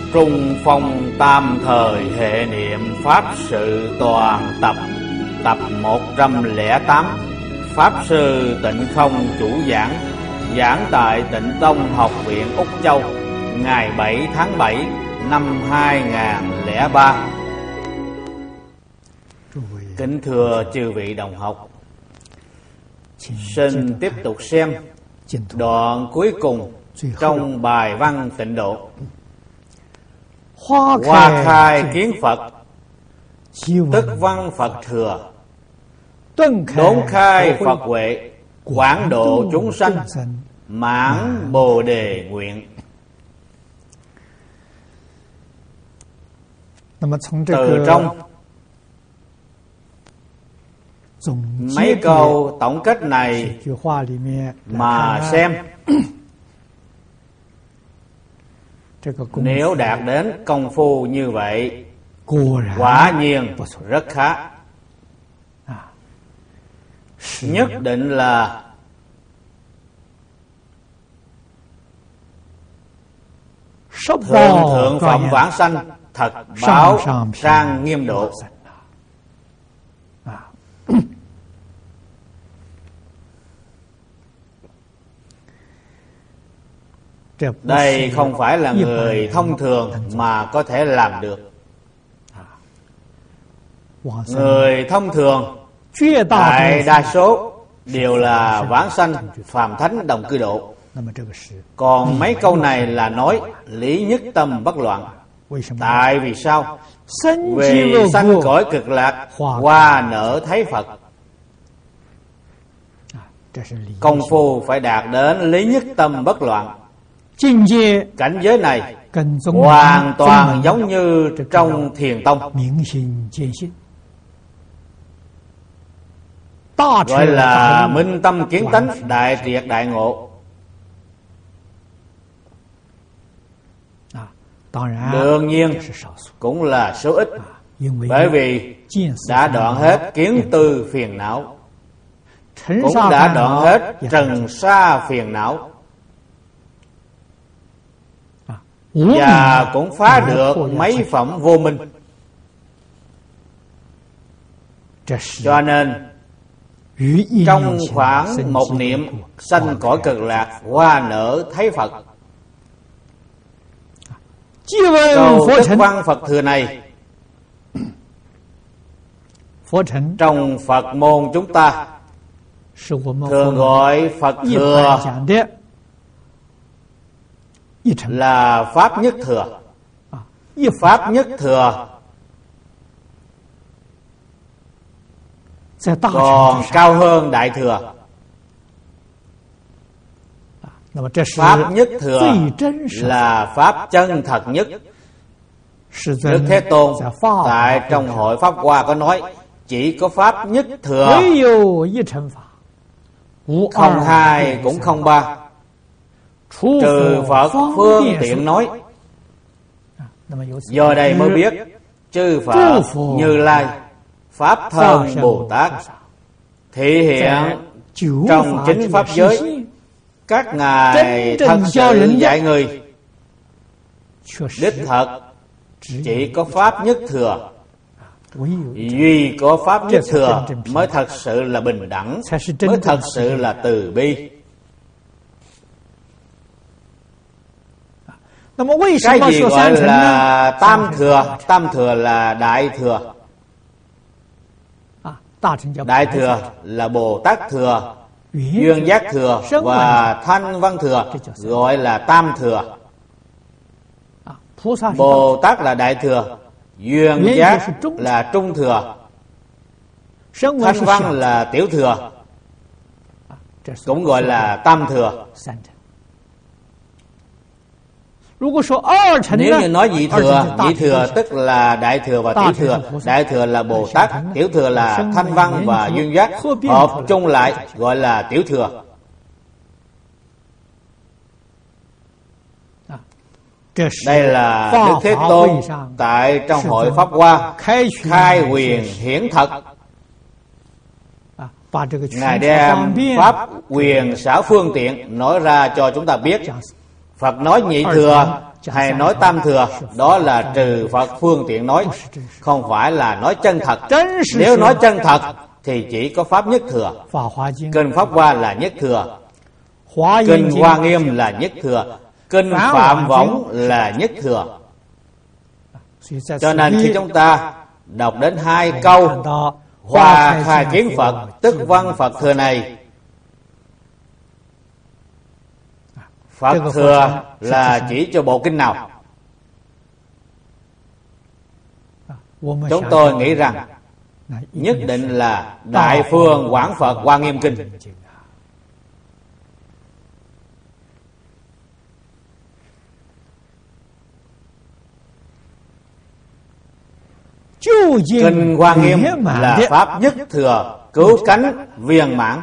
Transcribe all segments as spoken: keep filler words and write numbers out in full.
Trung phong tam thời hệ niệm Pháp sự toàn tập. Tập một trăm lẻ tám. Pháp sư Tịnh Không chủ giảng. Giảng tại Tịnh Tông Học viện Úc Châu, ngày bảy tháng bảy năm hai nghìn không trăm lẻ ba. Kính thưa chư vị đồng học, xin tiếp tục xem đoạn cuối cùng trong bài văn Tịnh Độ. Hoa khai kiến Phật, tức văn Phật thừa. Đốn khai Phật huệ, quảng độ chúng sanh, mãn Bồ Đề nguyện. Từ trong mấy câu tổng kết này mà xem, nếu đạt đến công phu như vậy, quả nhiên rất khá. Nhất định là thượng thượng phẩm vãng sanh, thật báo trang nghiêm độ. Đây không phải là người thông thường mà có thể làm được. Người thông thường đại đa số đều là vãng sanh phàm thánh đồng cư độ. Còn mấy câu này là nói lý nhất tâm bất loạn. Tại vì sao? Vì sanh cõi cực lạc, hoa nở thấy Phật. Công phu phải đạt đến lý nhất tâm bất loạn. Cảnh giới này hoàn toàn giống như trong Thiền Tông, gọi là minh tâm kiến tánh, đại triệt đại ngộ. Đương nhiên cũng là số ít, bởi vì đã đoạn hết kiến tư phiền não, cũng đã đoạn hết trần sa phiền não, và cũng phá được mấy phẩm vô minh. Cho nên trong khoảng một niệm sanh cõi cực lạc, hoa nở thấy Phật. Câu tức văn Phật thừa này trong Phật môn chúng ta thường gọi Phật thừa là Pháp nhất thừa. Pháp nhất thừa còn cao hơn đại thừa. Pháp nhất thừa là Pháp chân thật nhất. Đức Thế Tôn tại trong hội Pháp Hoa có nói, chỉ có Pháp nhất thừa, không hai cũng không ba, trừ Phật phương tiện nói. Do đây mới biết chư Phật Như Lai, Pháp Thân Bồ Tát thể hiện trong chính Pháp giới, các ngài thật sự dạy người. Đích thật chỉ có Pháp nhất thừa. Duy có Pháp nhất thừa mới thật sự là bình đẳng, mới thật sự là từ bi. Cái gì gọi là tam thừa? Tam thừa là đại thừa. Đại thừa là Bồ Tát thừa, Duyên Giác thừa và Thanh Văn thừa, gọi là tam thừa. Bồ Tát là đại thừa, Duyên Giác là trung thừa, Thanh Văn là tiểu thừa, cũng gọi là tam thừa. Nếu như nói nhị thừa, nhị thừa tức là đại thừa và tiểu thừa. Đại thừa là Bồ Tát, tiểu thừa là Thanh Văn và Duyên Giác, hợp chung lại gọi là tiểu thừa. Đây là Đức Thế Tôn tại trong hội Pháp Hoa khai quyền hiển thật. Ngài đem Pháp quyền xảo phương tiện nói ra cho chúng ta biết. Phật nói nhị thừa hay nói tam thừa, đó là trừ Phật phương tiện nói, không phải là nói chân thật. Nếu nói chân thật thì chỉ có Pháp nhất thừa. Kinh Pháp Hoa là nhất thừa, Kinh Hoa Nghiêm là nhất thừa, Kinh Phạm Võng là nhất thừa. Cho nên khi chúng ta đọc đến hai câu Hoa khai kiến Phật tức văn Phật thừa này, Phật thừa là chỉ cho bộ kinh nào? Chúng tôi nghĩ rằng nhất định là Đại Phương Quảng Phật Hoa Nghiêm Kinh. Kinh Hoa Nghiêm là Pháp nhất thừa, cứu cánh viên mãn.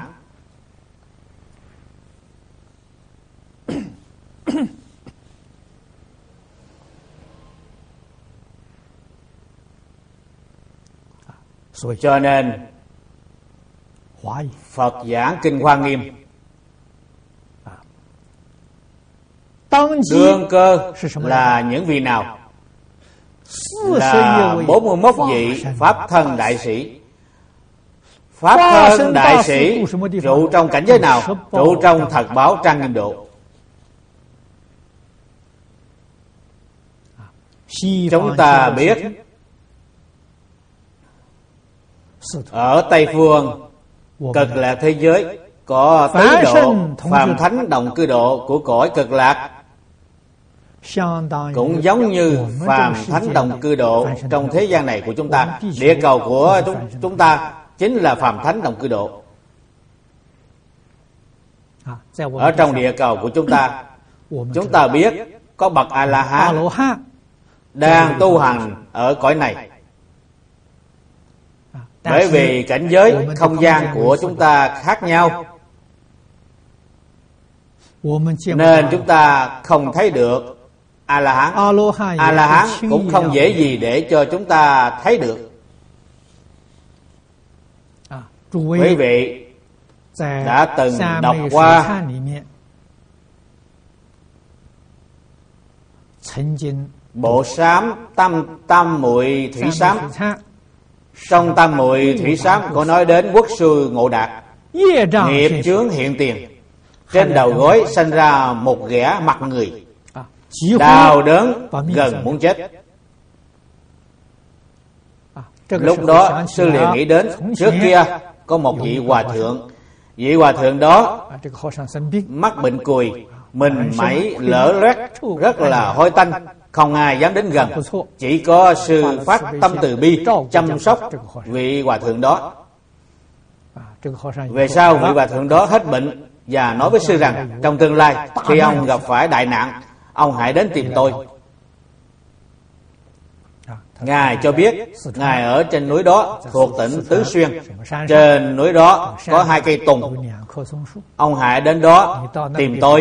Cho nên Phật giảng Kinh Hoa Nghiêm, đương cơ là những vị nào? Là bốn mươi mốt vị Pháp thân đại sĩ. Pháp thân đại sĩ trụ trong cảnh giới nào? Trụ trong thật báo trang nghiêm độ. Chúng ta biết ở Tây Phương Cực Lạc thế giới có tứ độ phàm thánh đồng cư độ của cõi Cực Lạc, cũng giống như phàm thánh đồng cư độ trong thế gian này của chúng ta. Địa cầu của chúng, chúng ta chính là phàm thánh đồng cư độ. Ở trong địa cầu của chúng ta, chúng ta biết có bậc A-la-hán đang tu hành ở cõi này. Bởi vì cảnh giới không gian của chúng ta khác nhau, nên chúng ta không thấy được A-la-hán. A-la-hán cũng không dễ gì để cho chúng ta thấy được. Quý vị đã từng đọc qua bộ sám tam tam muội thủy sám. Trong tam muội thủy sám có nói đến quốc sư Ngộ Đạt, nghiệp chướng hiện tiền, trên đầu gối sanh ra một ghẻ mặt người, đau đớn gần muốn chết. Lúc đó sư liền nghĩ đến trước kia có một vị hòa thượng. Vị hòa thượng đó mắc bệnh cùi, mình mẩy lở loét, rất là hôi tanh, không ai dám đến gần. Chỉ có sư phát tâm từ bi chăm sóc vị hòa thượng đó. Về sau vị hòa thượng đó hết bệnh và nói với sư rằng trong tương lai khi ông gặp phải đại nạn, ông hãy đến tìm tôi. Ngài cho biết Ngài ở trên núi đó thuộc tỉnh Tứ Xuyên. Trên núi đó có hai cây tùng, ông hãy đến đó tìm tôi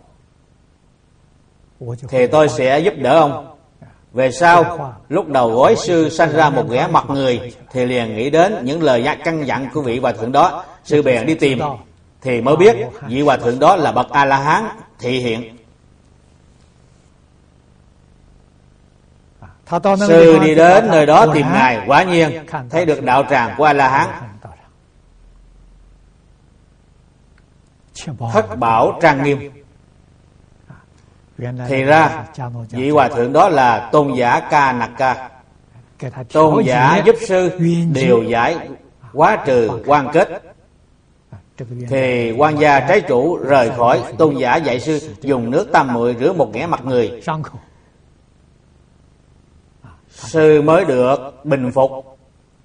thì tôi sẽ giúp đỡ ông. Về sau lúc đầu gối sư sanh ra một ghẻ mặt người thì liền nghĩ đến những lời căn dặn của vị hòa thượng đó. Sư bèn đi tìm thì mới biết vị hòa thượng đó là bậc A-la-hán thị hiện. Sư đi đến nơi đó tìm Ngài, quả nhiên thấy được đạo tràng của A-la-hán, thất bảo trang nghiêm. Thì ra vị hòa thượng đó là tôn giả Ca Nặc Ca. Tôn giả giúp sư điều giải quá trừ quan kết. Thì quan gia trái chủ rời khỏi, tôn giả dạy sư dùng nước tam muội rửa một ghẻ mặt người, sư mới được bình phục.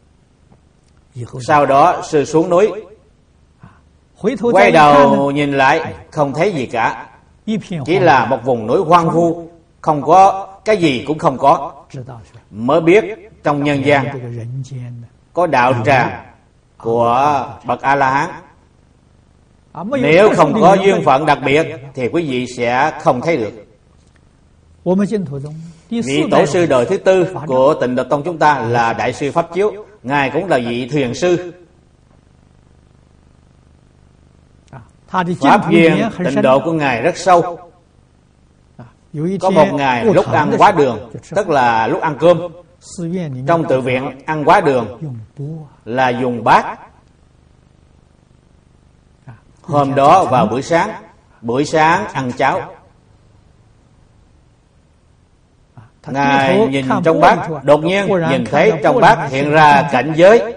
Sau đó sư xuống núi, quay đầu nhìn lại không thấy gì cả, chỉ là một vùng núi hoang vu, không có cái gì cũng không có. Mới biết trong nhân gian có đạo tràng của bậc A-la-hán. Nếu không có duyên phận đặc biệt thì quý vị sẽ không thấy được. Vị tổ sư đời thứ tư của Tịnh Độ Tông chúng ta là Đại sư Pháp Chiếu. Ngài cũng là vị thiền sư. Pháp duyên tịnh độ của Ngài rất sâu. Có một ngày lúc ăn quá đường, tức là lúc ăn cơm, trong tự viện ăn quá đường là dùng bát. Hôm đó vào buổi sáng, buổi sáng ăn cháo. Ngài nhìn trong bát, đột nhiên nhìn thấy trong bát hiện ra cảnh giới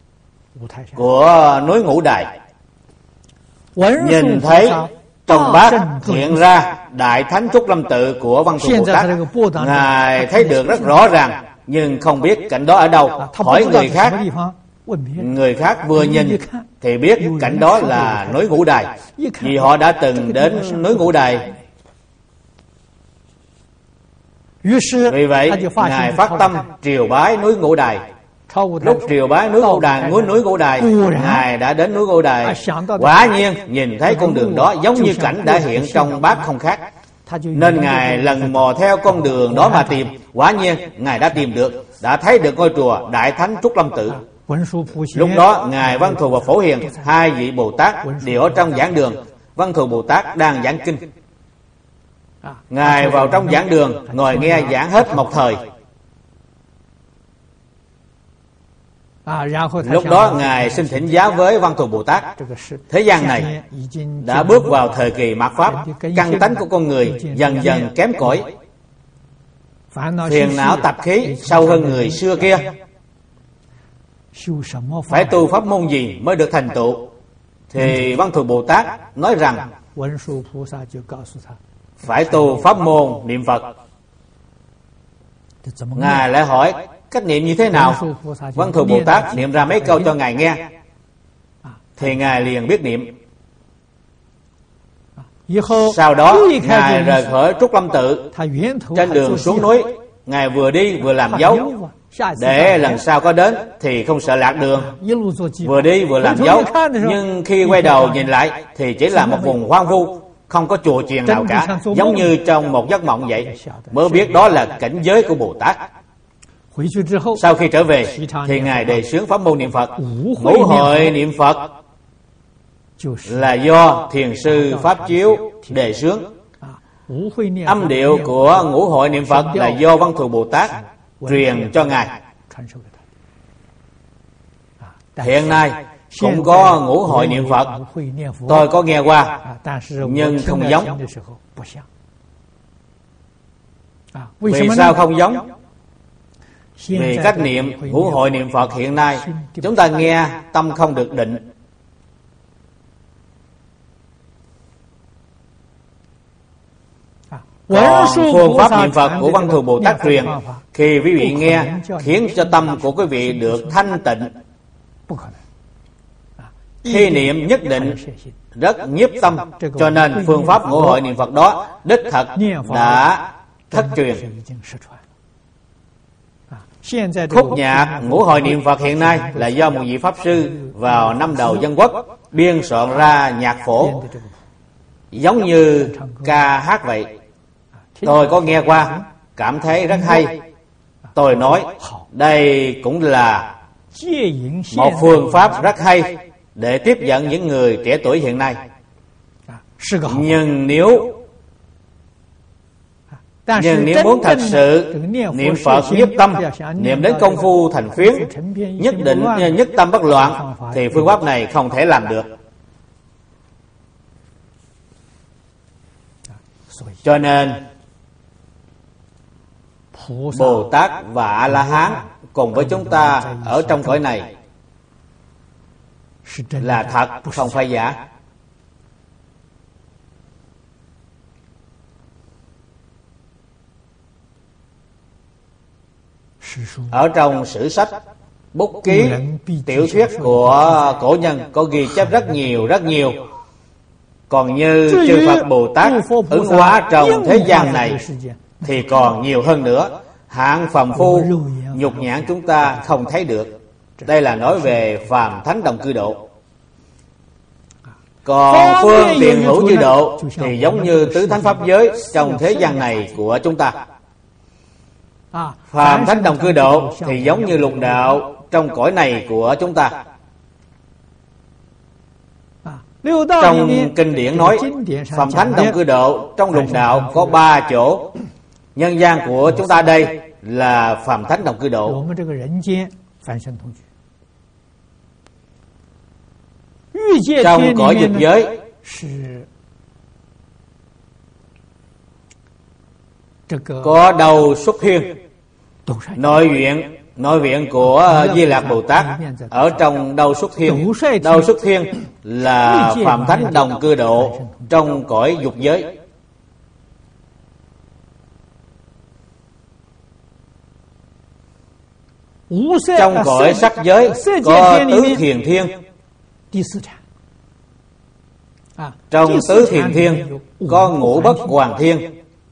của núi Ngũ Đài. Nhìn thấy trong bát hiện ra Đại Thánh Trúc Lâm Tự của Văn Thù Bồ Tát. Ngài thấy được rất rõ ràng, nhưng không biết cảnh đó ở đâu. Hỏi người khác, người khác vừa nhìn thì biết cảnh đó là núi Ngũ Đài, vì họ đã từng đến núi Ngũ Đài. Vì vậy Ngài phát tâm triều bái núi Ngũ Đài. Lúc triều bái núi Ngũ Đài, núi núi Ngũ Đài, Ngài đã đến núi Ngũ Đài. Quả nhiên nhìn thấy con đường đó giống như cảnh đã hiện trong bát không khác, nên Ngài lần mò theo con đường đó mà tìm. Quả nhiên Ngài đã tìm được, đã thấy được ngôi chùa Đại Thánh Trúc Lâm Tự. Lúc đó Ngài Văn Thù và Phổ Hiền, hai vị Bồ Tát đều ở trong giảng đường. Văn Thù Bồ Tát đang giảng kinh. Ngài vào trong giảng đường ngồi nghe giảng hết một thời. Lúc đó Ngài xin thỉnh giáo với Văn Thù Bồ Tát. Thế gian này đã bước vào thời kỳ mạt Pháp, căn tánh của con người dần dần kém cỏi, phiền não tập khí sâu hơn người xưa kia. Phải tu pháp môn gì mới được thành tựu? Thì Văn Thù Bồ Tát nói rằng phải tu pháp môn niệm Phật. Ngài lại hỏi cách niệm như thế nào? Văn Thù Bồ Tát niệm ra mấy câu cho Ngài nghe, thì Ngài liền biết niệm. Sau đó Ngài rời khỏi Trúc Lâm Tự. Trên đường xuống núi, Ngài vừa đi vừa làm dấu, để lần sau có đến thì không sợ lạc đường. Vừa đi vừa làm dấu, nhưng khi quay đầu nhìn lại thì chỉ là một vùng hoang vu, không có chùa chiền nào cả, giống như trong một giấc mộng vậy. Mới biết đó là cảnh giới của Bồ Tát. Sau khi trở về thì Ngài đề xướng pháp môn niệm Phật. Ngũ hội niệm Phật là do thiền sư Pháp Chiếu đề xướng. Âm điệu của ngũ hội niệm Phật là do Văn Thù Bồ Tát truyền cho Ngài. Hiện nay cũng có ngũ hội niệm Phật, tôi có nghe qua, nhưng không giống. Vì sao không giống? Vì cách niệm ngũ hội niệm Phật hiện nay chúng ta nghe tâm không được định. Còn phương pháp niệm Phật của Văn Thù Bồ Tát truyền, khi quý vị nghe khiến cho tâm của quý vị được thanh tịnh. Khi niệm nhất định rất nhiếp tâm, cho nên phương pháp ngũ hội niệm Phật đó đích thật đã thất truyền. Khúc nhạc ngũ hội niệm Phật hiện nay là do một vị Pháp Sư vào năm đầu Dân Quốc biên soạn ra nhạc phổ, giống như ca hát vậy. Tôi có nghe qua, cảm thấy rất hay. Tôi nói đây cũng là một phương pháp rất hay để tiếp dẫn những người trẻ tuổi hiện nay. Nhưng nếu Nhưng nếu muốn thật sự niệm Phật nhiếp tâm, niệm đến công phu thành phiến, nhất định nhất tâm bất loạn, thì phương pháp này không thể làm được. Cho nên Bồ Tát và A-la-hán cùng với chúng ta ở trong cõi này là thật, không phải giả. Ở trong sử sách, bút ký, tiểu thuyết của cổ nhân có ghi chép rất nhiều rất nhiều. Còn như chư Phật Bồ Tát ứng hóa trong thế gian này thì còn nhiều hơn nữa. Hạng phàm phu nhục nhãn chúng ta không thấy được. Đây là nói về phàm thánh đồng cư độ. Còn phương tiền hữu chư độ thì giống như tứ thánh pháp giới trong thế gian này của chúng ta. Phàm thánh đồng cư độ thì giống như lục đạo trong cõi này của chúng ta. Trong kinh điển nói Phạm Thánh Đồng Cư Độ trong lục đạo có ba chỗ. Nhân gian của chúng ta đây là Phạm Thánh Đồng Cư Độ. Trong cõi dục giới có Đầu Xuất Thiên, nội viện nội viện của Di Lạc Bồ Tát ở trong Đầu Xuất Thiên. Đầu Xuất Thiên là Phạm Thánh Đồng Cư Độ trong cõi dục giới. Trong cõi sắc giới có Tứ Thiền Thiên. Trong Tứ Thiền Thiên có Ngũ Bất Hoàng Thiên,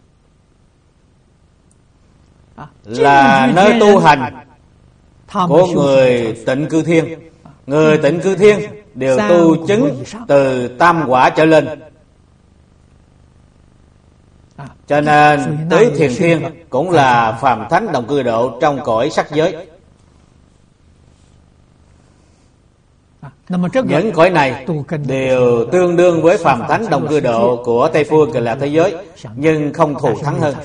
là nơi tu hành của người Tịnh Cư Thiên. Người Tịnh Cư Thiên đều tu chứng từ tam quả trở lên. Cho nên Tứ Thiền Thiên cũng là Phạm Thánh Đồng Cư Độ trong cõi sắc giới. Những cõi này đều tương đương với Phạm Thánh Đồng Cư Độ của Tây Phương Cực Lạc thế giới, nhưng không thù thắng hơn.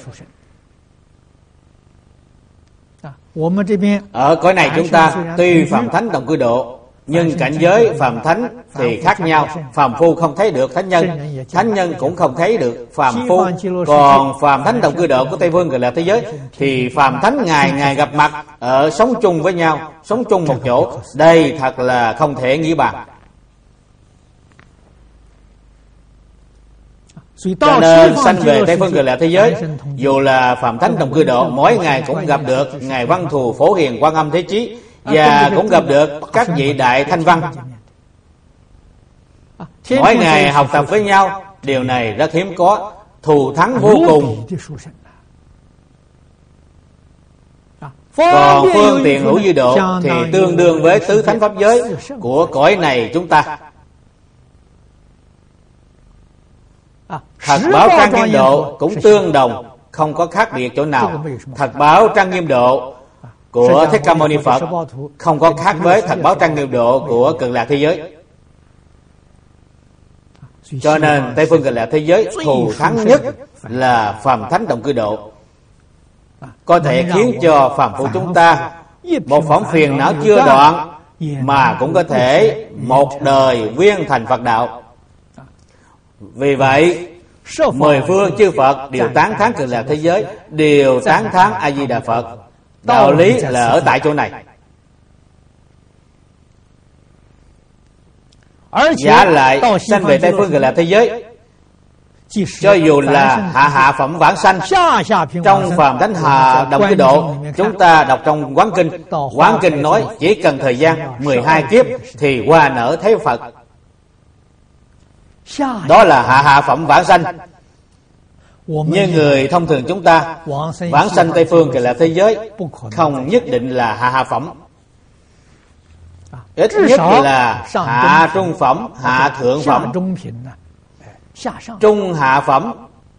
Ở cõi này chúng ta tuy Phạm Thánh Đồng Cư Độ, nhưng cảnh giới Phạm Thánh thì khác nhau. Phàm phu không thấy được thánh nhân, thánh nhân cũng không thấy được phàm phu. Còn Phạm Thánh Đồng Cư Độ của Tây Phương Cực Lạc thế giới thì Phạm Thánh ngày ngày gặp mặt, ở sống chung với nhau, sống chung một chỗ. Đây thật là không thể nghĩ bàn. Cho nên sanh về Tây Phương Cực Lạc thế giới, dù là Phạm Thánh Đồng Cư Độ, mỗi ngày cũng gặp được ngài Văn Thù Phổ Hiền Quan Âm Thế Chí, và cũng gặp được các vị đại thanh văn. Mỗi ngày học tập với nhau, điều này rất hiếm có, thù thắng vô cùng. Còn phương tiện hữu dư độ thì tương đương với tứ thánh pháp giới của cõi này chúng ta. Thật báo trang nghiêm độ cũng tương đồng, không có khác biệt chỗ nào. Thật báo trang nghiêm độ của Thích Ca Mâu Ni Phật không có khác với thật báo trang nghiêm độ của Cực Lạc thế giới. Cho nên Tây Phương Cực Lạc thế giới thù thắng nhất là Phạm Thánh Đồng Cư Độ, có thể khiến cho phàm phu chúng ta một phỏng phiền não chưa đoạn mà cũng có thể một đời viên thành Phật đạo. Vì vậy mười phương chư Phật đều tán thán Cực Lạc thế giới, đều tán thán A Di Đà Phật. Đạo lý là ở tại chỗ này. Giả lại sanh về Tây Phương Cực Lạc thế giới, cho dù là hạ hạ phẩm vãng sanh, trong Phạm Thánh Hà Đồng Cư Độ, chúng ta đọc trong Quán Kinh, Quán Kinh nói chỉ cần thời gian mười hai kiếp thì hoa nở thấy Phật. Đó là hạ hạ phẩm vãng sanh. Như người thông thường chúng ta, vãng sanh Tây Phương Cực Lạc thế giới không nhất định là hạ hạ phẩm, ít nhất là hạ trung phẩm, hạ thượng phẩm. Trung hạ phẩm,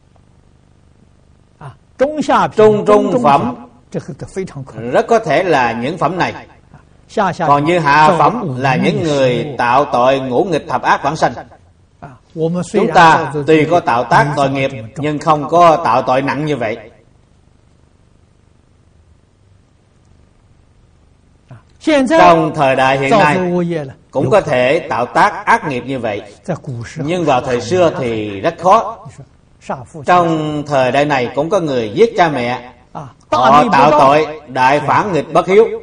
trung trung phẩm rất có thể là những phẩm này. Còn như hạ phẩm là những người tạo tội ngũ nghịch thập ác vãng sanh. Chúng ta tuy có tạo tác tội nghiệp nhưng không có tạo tội nặng như vậy. Trong thời đại hiện nay cũng có thể tạo tác ác nghiệp như vậy, nhưng vào thời xưa thì rất khó. Trong thời đại này cũng có người giết cha mẹ, họ tạo tội đại phản nghịch bất hiếu.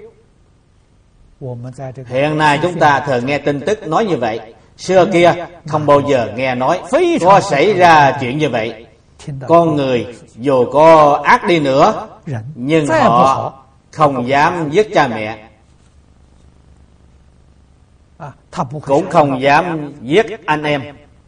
Hiện nay chúng ta thường nghe tin tức nói như vậy. Xưa kia không bao giờ nghe nói có xảy ra chuyện như vậy. Con người dù có ác đi nữa, nhưng họ không dám giết cha mẹ, cũng không dám giết anh em.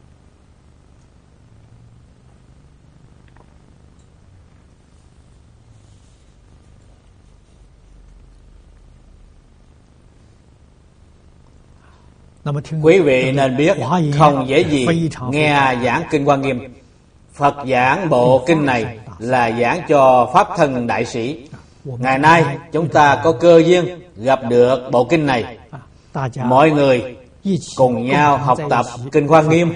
Quý vị nên biết, không dễ gì nghe giảng Kinh Hoa Nghiêm. Phật giảng bộ kinh này là giảng cho Pháp Thân đại sĩ. Ngày nay chúng ta có cơ duyên gặp được bộ kinh này, mọi người cùng nhau học tập Kinh Hoa Nghiêm.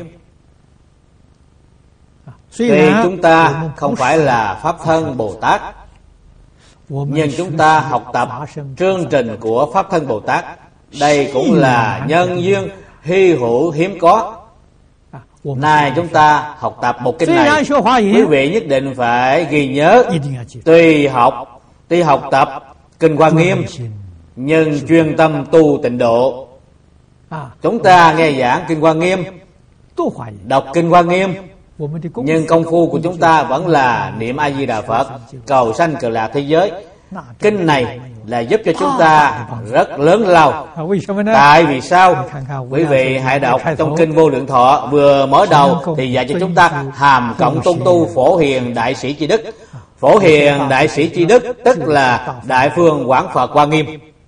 Tuy chúng ta không phải là Pháp Thân Bồ Tát, nhưng chúng ta học tập chương trình của Pháp Thân Bồ Tát. Đây cũng là nhân duyên hy hữu hiếm có. Nay chúng ta học tập một kinh này, quý vị nhất định phải ghi nhớ. Tuy học, tuy học tập Kinh Hoa Nghiêm, nhưng chuyên tâm tu tịnh độ. Chúng ta nghe giảng Kinh Hoa Nghiêm, đọc Kinh Hoa Nghiêm, nhưng công phu của chúng ta vẫn là niệm A Di Đà Phật, cầu sanh cực lạc thế giới. Kinh này là giúp cho chúng ta rất lớn lao. Tại vì sao? Quý vị hãy đọc trong Kinh Vô Lượng Thọ, vừa mở đầu thì dạy cho chúng ta hàm cộng tôn tu Phổ Hiền Đại Sĩ Chi Đức. Phổ Hiền Đại Sĩ Chi Đức tức là Đại Phương Quảng Phật Hoa Nghiêm.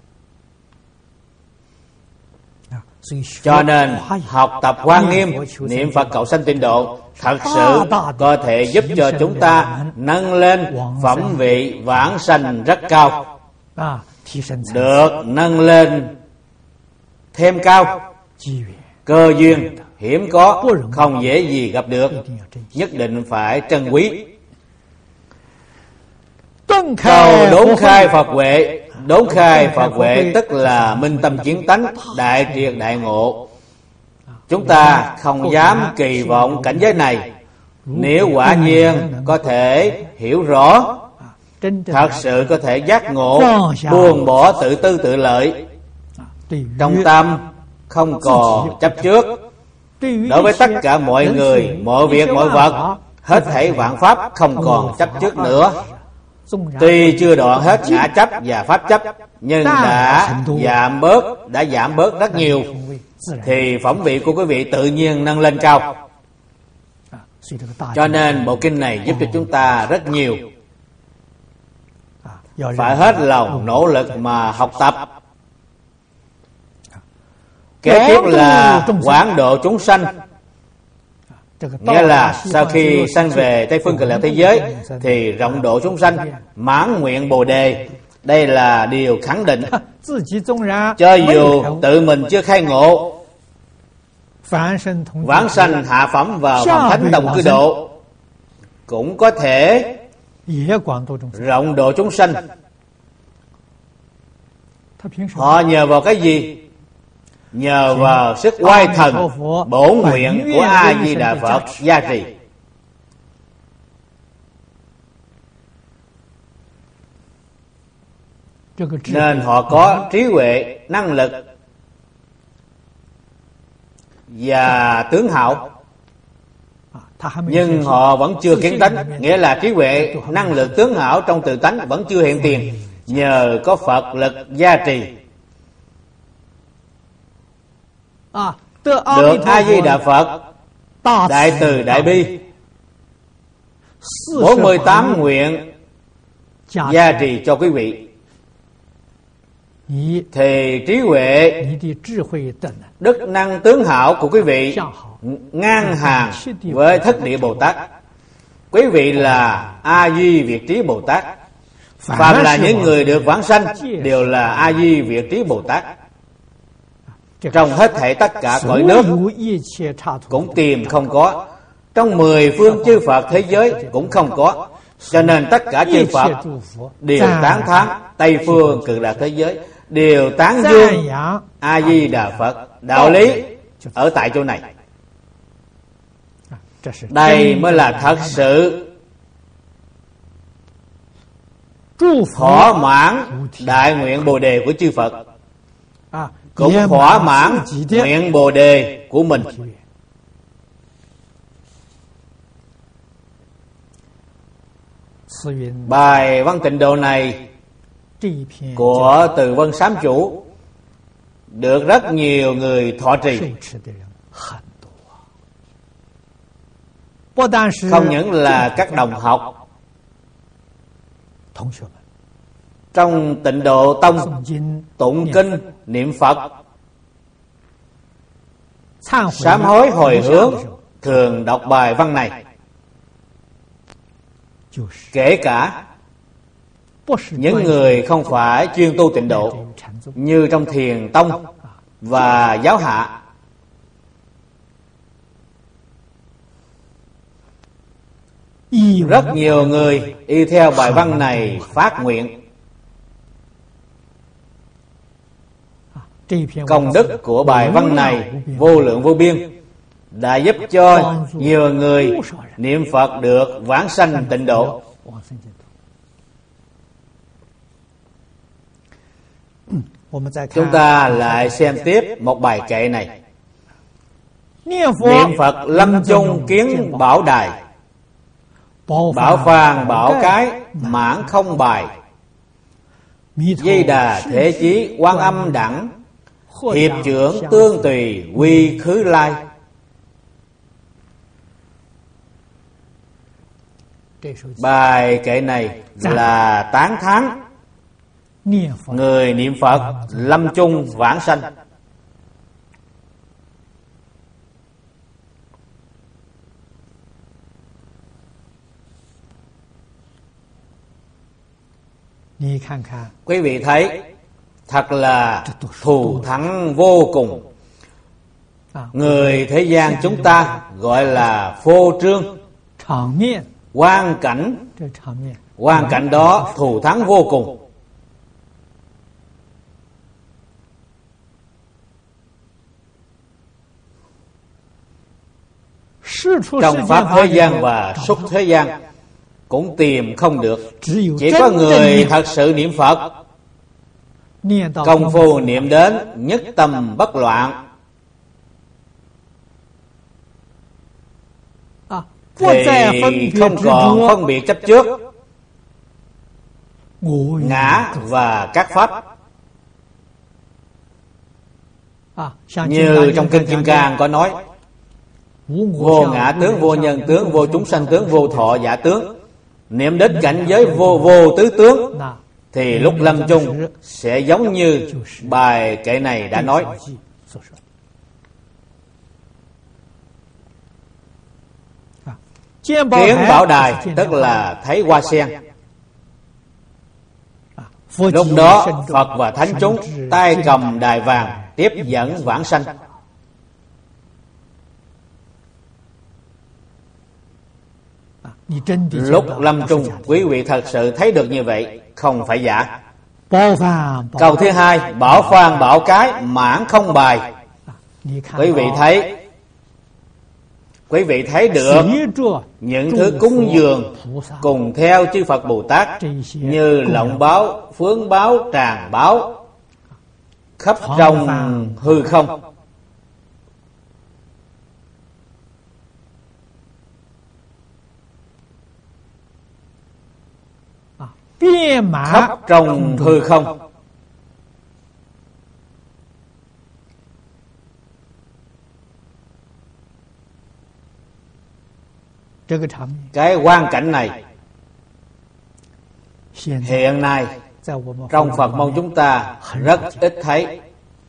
Cho nên học tập Hoa Nghiêm, niệm Phật cầu sanh tịnh độ thật sự có thể giúp cho chúng ta nâng lên phẩm vị vãng sanh rất cao, được nâng lên thêm cao. Cơ duyên hiếm có, không dễ gì gặp được, nhất định phải trân quý. Cầu đốn khai Phật huệ. Đốn khai Phật huệ tức là minh tâm kiến tánh, đại triệt đại ngộ. Chúng ta không dám kỳ vọng cảnh giới này. Nếu quả nhiên có thể hiểu rõ, thật sự có thể giác ngộ, buông bỏ tự tư tự lợi, trong tâm không còn chấp trước, đối với tất cả mọi người, mọi việc, mọi vật, hết thảy vạn pháp không còn chấp trước nữa. Tuy chưa đoạn hết ngã chấp và pháp chấp, nhưng đã giảm bớt, đã giảm bớt rất nhiều, thì phẩm vị của quý vị tự nhiên nâng lên cao. Cho nên bộ kinh này giúp cho chúng ta rất nhiều. Phải hết lòng nỗ lực mà học tập. Kế tiếp là quảng độ chúng sanh. Nghĩa là sau khi sanh về Tây Phương Cực Lạc thế giới thì rộng độ chúng sanh, mãn nguyện Bồ Đề. Đây là điều khẳng định. Cho dù tự mình chưa khai ngộ, vãng sanh hạ phẩm vào Phạm Thánh Đồng Cư Độ cũng có thể rộng độ chúng sanh. Họ nhờ vào cái gì? Nhờ vào sức oai thần bổn nguyện của A Di Đà Phật gia trì. Nên họ có trí huệ, năng lực và tướng hảo, nhưng họ vẫn chưa kiến tánh. Nghĩa là trí huệ, năng lực, tướng hảo trong tự tánh vẫn chưa hiện tiền. Nhờ có Phật lực gia trì, được A Di Đà Phật đại từ đại bi bốn mươi tám nguyện gia trì cho quý vị, thì trí huệ, đức năng, tướng hảo của quý vị ngang hàng với Thất Địa Bồ Tát. Quý vị là A Di Việt Trí Bồ Tát. Phàm là những người được vãng sanh đều là A Di Việt Trí Bồ Tát. Trong hết thảy tất cả cõi nước cũng tìm không có, trong mười phương chư Phật thế giới cũng không có. Cho nên tất cả chư Phật đều tán thán Tây Phương Cực Lạc thế giới, đều tán dương A Di Đà Phật. Đạo lý ở tại chỗ này. Đây mới là thật sự thỏa mãn đại nguyện Bồ Đề của chư Phật, cũng thỏa mãn nguyện Bồ Đề của mình. Bài văn tịnh độ này của Từ Vân Sám Chủ được rất nhiều người thọ trì. Không những là các đồng học trong Tịnh Độ Tông tụng kinh, niệm Phật, sám hối hồi hướng thường đọc bài văn này. Kể cả những người không phải chuyên tu tịnh độ như trong Thiền Tông và Giáo Hạ, Rất nhiều người y theo bài văn này phát nguyện. Công đức của bài văn này vô lượng vô biên, đã giúp cho nhiều người niệm Phật được vãng sanh tịnh độ. Chúng ta lại xem tiếp một bài kệ này. Niệm Phật lâm chung kiến bảo đài, bảo phàn bảo cái mãn không bài. Di Đà Thế Chí Quan Âm đẳng, hiệp trưởng tương tùy quy khứ lai. Bài kệ này là tán thán người niệm Phật lâm chung vãng sanh. Quý vị thấy thật là thù thắng vô cùng. Người thế gian chúng ta gọi là phô trương. Quang cảnh Quang cảnh đó thù thắng vô cùng. Trong pháp thế gian và xuất thế gian cũng tìm không được. Chỉ có người thật sự niệm Phật, công phu niệm đến nhất tâm bất loạn, thì không còn phân biệt chấp trước ngã và các pháp. Như trong kinh Kim Cang có nói: vô ngã tướng, vô nhân tướng, vô chúng sanh tướng, vô thọ giả tướng. Niệm đến cảnh giới vô vô tứ tướng, thì lúc lâm chung sẽ giống như bài kệ này đã nói. Kiến bảo đài tức là thấy hoa sen. Lúc đó Phật và thánh chúng tay cầm đài vàng tiếp dẫn vãng sanh. Lúc lâm chung quý vị thật sự thấy được như vậy, không phải giả. Câu thứ hai, bảo phàn bảo cái mãn không bài. Quý vị thấy Quý vị thấy được những thứ cúng dường cùng theo chư Phật Bồ Tát như lộng báo, phướng báo, tràng báo khắp trong hư không. Khắp trong hư không. Cái quang cảnh này hiện nay trong Phật môn chúng ta rất ít thấy.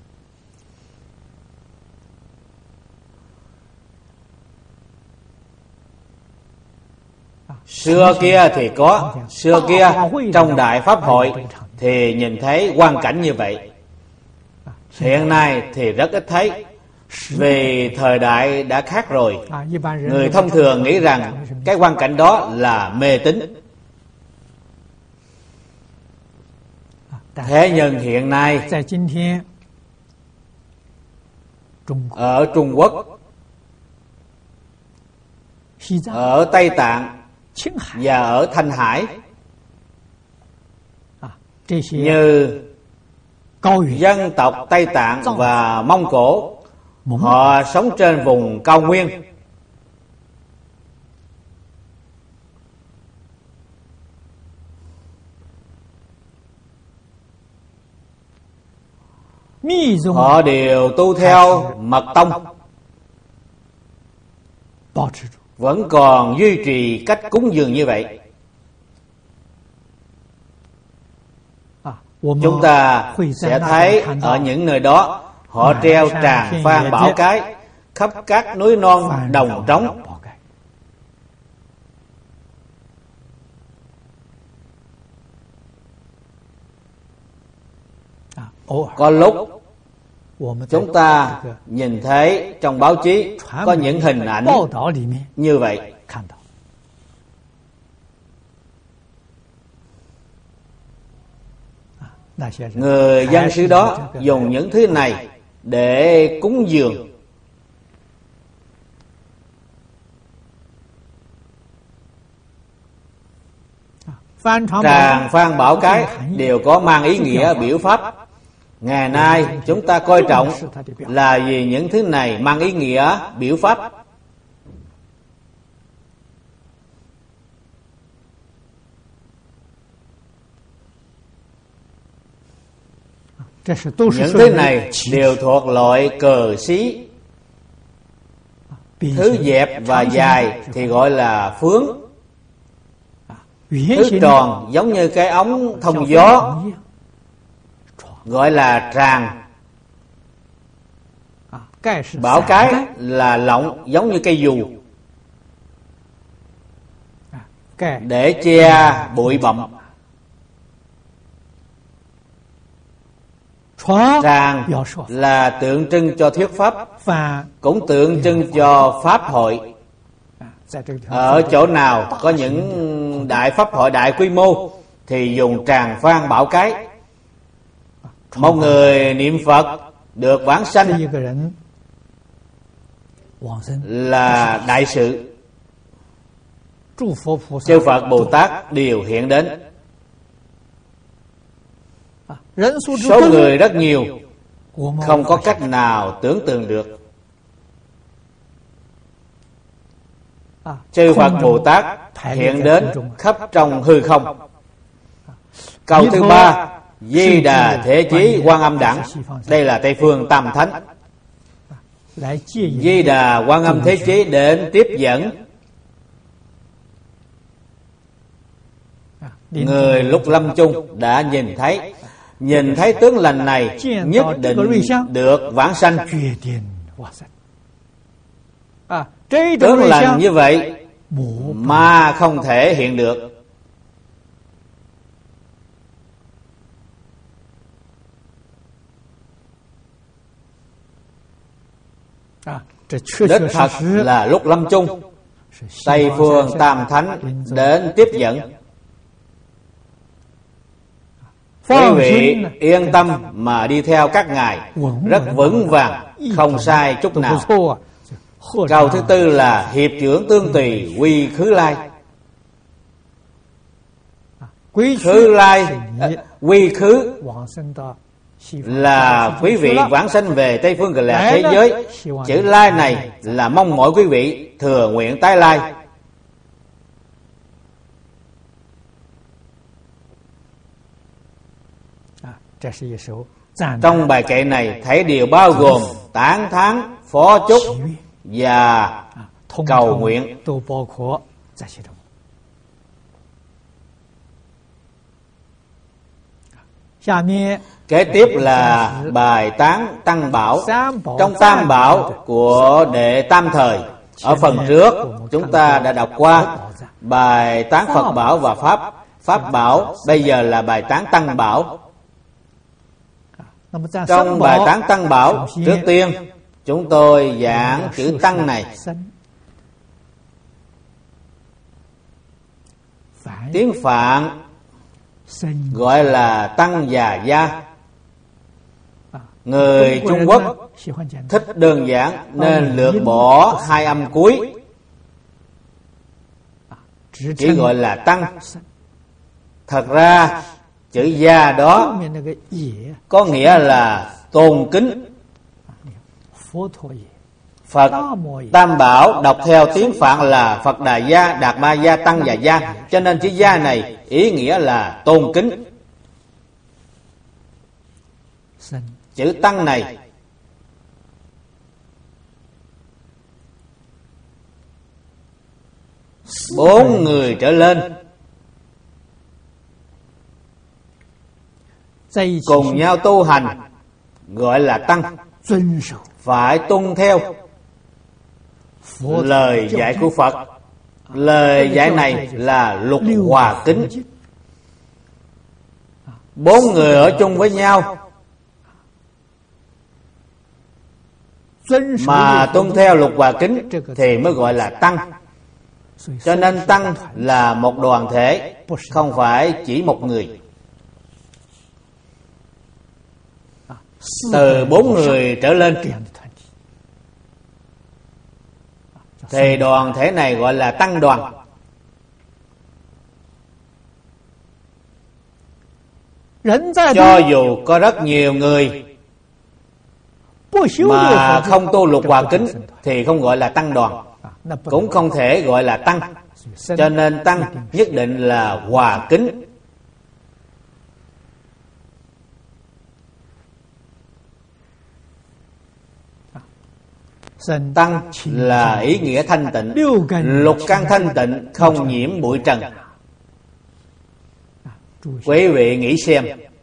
Xưa kia thì có, xưa kia trong Đại Pháp Hội thì nhìn thấy quang cảnh như vậy. Hiện nay thì rất ít thấy, vì thời đại đã khác rồi. Người thông thường nghĩ rằng cái quang cảnh đó là mê tín. Thế nhưng hiện nay ở Trung Quốc, ở Tây Tạng và ở Thanh Hải, như dân tộc Tây Tạng và Mông Cổ, họ sống trên vùng cao nguyên. Họ đều tu theo mật tông, vẫn còn duy trì cách cúng dường như vậy. Chúng ta sẽ thấy ở những nơi đó họ treo tràng phan bảo cái khắp các núi non đồng trống. Có lúc chúng ta nhìn thấy trong báo chí có những hình ảnh như vậy. Người dân xứ đó dùng những thứ này để cúng dường. Tràng Phan Bảo Cái đều có mang ý nghĩa biểu pháp. Ngày nay chúng ta coi trọng là vì những thứ này mang ý nghĩa biểu pháp. Những thứ này đều thuộc loại cờ xí. Thứ dẹp và dài thì gọi là phướng. Thứ tròn giống như cái ống thông gió gọi là tràng. Bảo cái là lọng giống như cây dù để che bụi bặm. Tràng là tượng trưng cho thuyết pháp, cũng tượng trưng cho pháp hội. Ở chỗ nào có những đại pháp hội đại quy mô thì dùng tràng Phan Bảo Cái. Một người niệm Phật được vãng sanh là đại sự. Chư Phật Bồ Tát đều hiện đến. Số người rất nhiều, không có cách nào tưởng tượng được. Chư Phật Bồ Tát hiện đến khắp trong hư không. Câu thứ ba, Di Đà Thế Chí Quan Âm Đẳng. Đây là Tây Phương Tam Thánh. Di Đà Quan Âm Thế Chí đến tiếp dẫn người lúc lâm chung đã nhìn thấy. Nhìn thấy tướng lành này nhất định được vãng sanh. Tướng lành như vậy mà không thể hiện được. Đích thật là lúc lâm chung, Tây Phương Tam Thánh đến tiếp dẫn. Quý vị yên tâm mà đi theo các ngài, rất vững vàng, không sai chút nào. Câu thứ tư là hiệp trưởng tương tùy quy khứ lai. Khứ lai, quy khứ là quý vị vãng sanh về Tây Phương Cực Lạc thế giới. Chữ lai này là mong mỏi quý vị thừa nguyện tái lai. Trong bài kệ này thấy điều bao gồm tán thán, phó chúc và cầu nguyện. Kế tiếp là bài tán Tăng Bảo. Trong Tam Bảo của Đệ Tam Thời, ở phần trước chúng ta đã đọc qua bài tán Phật Bảo và Pháp Pháp Bảo. Bây giờ là bài tán Tăng Bảo. Trong bài tán Tăng Bảo, trước tiên chúng tôi giảng chữ Tăng này. Tiếng Phạn gọi là Tăng Già Gia. Người Trung Quốc thích đơn giản nên lược bỏ hai âm cuối, chỉ gọi là Tăng. Thật ra chữ Gia đó có nghĩa là tôn kính. Phật Tam Bảo đọc theo tiếng Phạn là Phật Đà Gia, Đạt Ma Gia, Tăng và Gia, cho nên chữ Gia này ý nghĩa là tôn kính. Chữ Tăng này bốn người trở lên cùng nhau tu hành gọi là Tăng. Phải tuân theo lời dạy của Phật. Lời dạy này là luật hòa kính. Bốn người ở chung với nhau mà tuân theo luật hòa kính thì mới gọi là Tăng. Cho nên Tăng là một đoàn thể, không phải chỉ một người. từ bốn người trở lên, thì đoàn thể này gọi là tăng đoàn. Cho dù có rất nhiều người mà không tu lục hòa kính thì không gọi là tăng đoàn, cũng không thể gọi là tăng. Cho nên tăng nhất định là hòa kính. Tăng là ý nghĩa thanh tịnh, lục căn thanh tịnh, không nhiễm bụi trần. Quý vị nghĩ xem,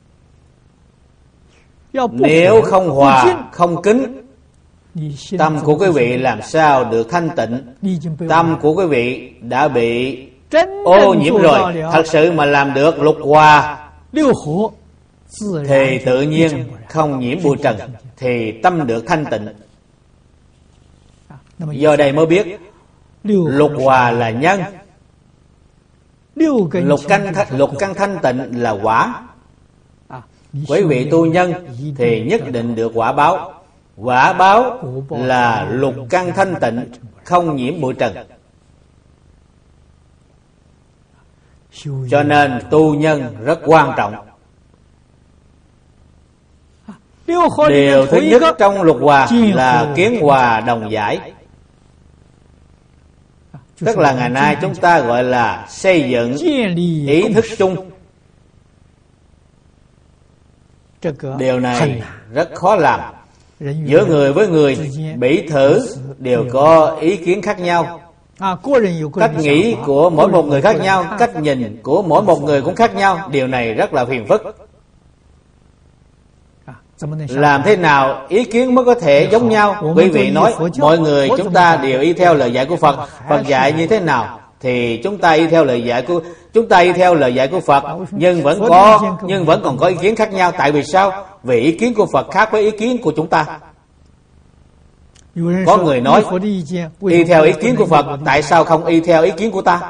nếu không hòa, không kính, tâm của quý vị làm sao được thanh tịnh? Tâm của quý vị đã bị ô nhiễm rồi. Thật sự mà làm được lục hòa thì tự nhiên không nhiễm bụi trần, thì tâm được thanh tịnh. Do đây mới biết lục hòa là nhân, lục căn lục căn thanh tịnh là quả. Quý vị tu nhân thì nhất định được quả báo. Quả báo là lục căn thanh tịnh, không nhiễm bụi trần. Cho nên tu nhân rất quan trọng. Điều thứ nhất trong lục hòa là kiến hòa đồng giải. Tức là ngày nay chúng ta gọi là xây dựng ý thức chung. Điều này rất khó làm. Giữa người với người, bỉ thử đều có ý kiến khác nhau. Cách nghĩ của mỗi một người khác nhau, cách nhìn của mỗi một người cũng khác nhau. Điều này rất là phiền phức. Làm thế nào ý kiến mới có thể giống nhau? Quý vị nói mọi người chúng ta đều y theo lời dạy của Phật. Phật dạy như thế nào thì chúng ta y theo lời dạy của chúng ta y theo lời dạy của Phật, nhưng vẫn có nhưng vẫn còn có ý kiến khác nhau. Tại vì sao? Vì ý kiến của Phật khác với ý kiến của chúng ta. Có người nói y theo ý kiến của Phật, tại sao không y theo ý kiến của ta?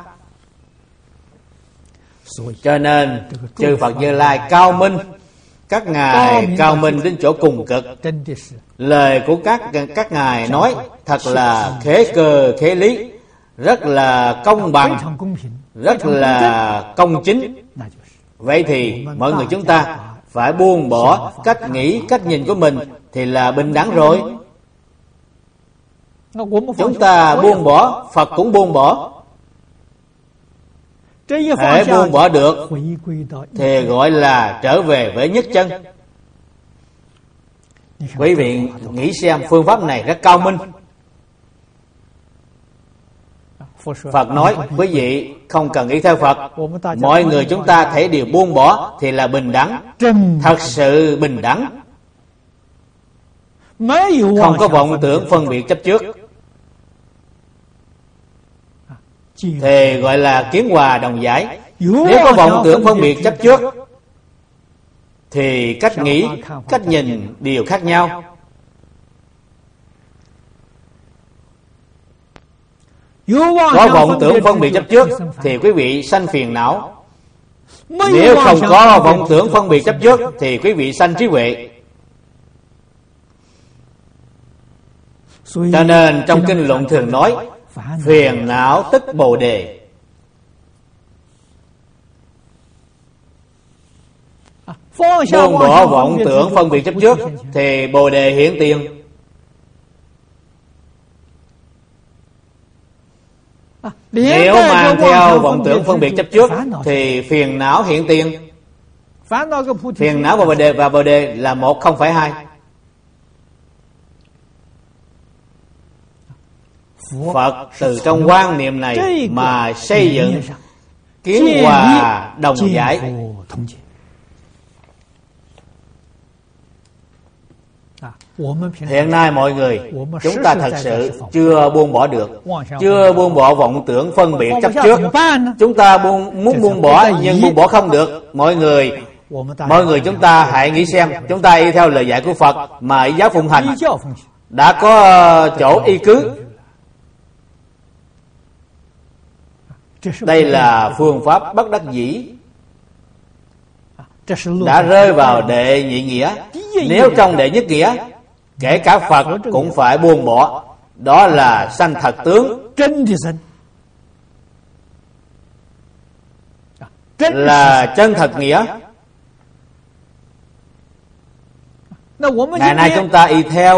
Cho nên chư Phật Như Lai cao minh, các ngài cao minh đến chỗ cùng cực. Lời của các các ngài nói thật là khế cơ khế lý, rất là công bằng, rất là công chính. Vậy thì mọi người chúng ta phải buông bỏ cách nghĩ, cách nhìn của mình thì là bình đẳng rồi. Chúng ta buông bỏ, Phật cũng buông bỏ. Hễ buông bỏ được thì gọi là trở về với nhất chân. Quý vị nghĩ xem, phương pháp này rất cao minh. Phật nói quý vị không cần ý theo Phật, mọi người chúng ta thể đều buông bỏ thì là bình đẳng, thật sự bình đẳng, không có vọng tưởng phân biệt chấp trước, thì gọi là kiến hòa đồng giải. Nếu có vọng tưởng phân biệt chấp trước thì cách nghĩ, cách nhìn đều khác nhau. Có vọng tưởng phân biệt chấp trước thì quý vị sanh phiền não. Nếu không có vọng tưởng phân biệt chấp trước thì quý vị sanh trí huệ. Cho nên trong kinh luận thường nói phiền não tức bồ đề. Buông bỏ vọng tưởng phân biệt chấp trước thì bồ đề hiện tiền. Nếu mang theo vọng tưởng phân biệt chấp trước thì phiền não hiện tiền. Phiền não và bồ đề và bồ đề là một, không phải hai. Phật từ trong quan niệm này mà xây dựng kiến hòa đồng giải. Hiện nay mọi người chúng ta thật sự chưa buông bỏ được, chưa buông bỏ vọng tưởng phân biệt chấp trước. Chúng ta buông, muốn buông bỏ nhưng buông bỏ không được. Mọi người mọi người chúng ta hãy nghĩ xem, chúng ta y theo lời dạy của Phật mà y giáo phụng hành, đã có chỗ y cứ. Đây là phương pháp bất đắc dĩ, đã rơi vào đệ nhị nghĩa. Nếu trong đệ nhất nghĩa, kể cả Phật cũng phải buông bỏ, đó là sanh thật tướng, là chân thật nghĩa. Ngày nay chúng ta y theo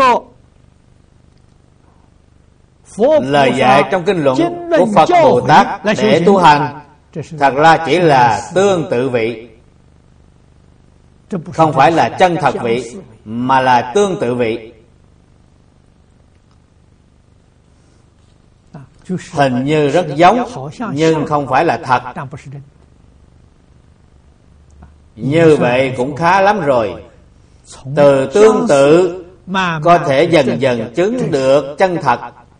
lời dạy trong kinh luận của Phật Bồ Tát để tu hành, thật ra chỉ là tương tự vị, không phải là chân thật vị, mà là tương tự vị. Hình như rất giống, nhưng không phải là thật. Như vậy cũng khá lắm rồi. Từ tương tự có thể dần dần chứng được chân thật.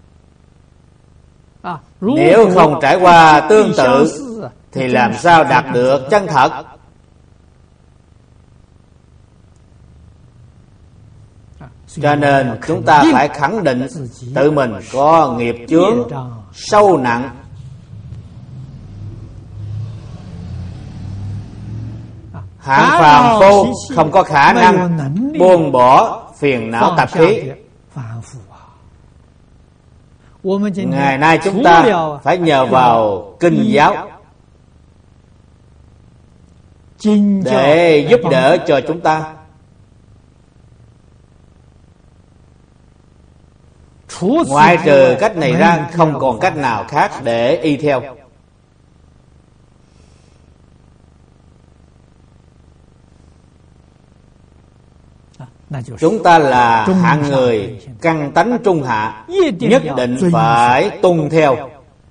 Nếu không trải qua tương tự thì làm sao đạt được chân thật? Cho nên chúng ta phải khẳng định tự mình có nghiệp chướng sâu nặng, hạng phàm phu không có khả năng buông bỏ phiền não tập khí. Ngày nay chúng ta phải nhờ vào kinh giáo để giúp đỡ cho chúng ta. Ngoại trừ cách này ra, không còn cách nào khác để y theo. Chúng ta là hạng người căn tánh trung hạ, nhất định phải tuân theo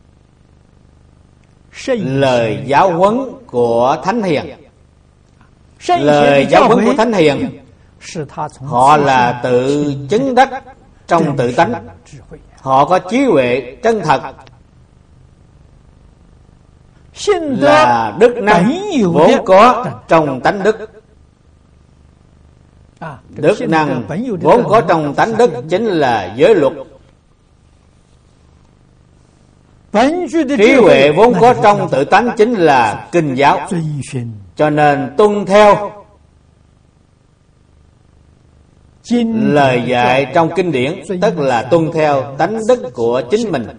lời giáo huấn của Thánh Hiền. Lời giáo huấn của Thánh Hiền, họ là tự chứng đắc trong tự tánh, họ có trí huệ chân thật, là đức năng vốn có trong tánh đức. Đức năng vốn có trong tánh đức chính là giới luật. Trí huệ vốn có trong tự tánh chính là kinh giáo. Cho nên tuân theo lời dạy trong kinh điển, tức là tuân theo tánh đức của chính mình,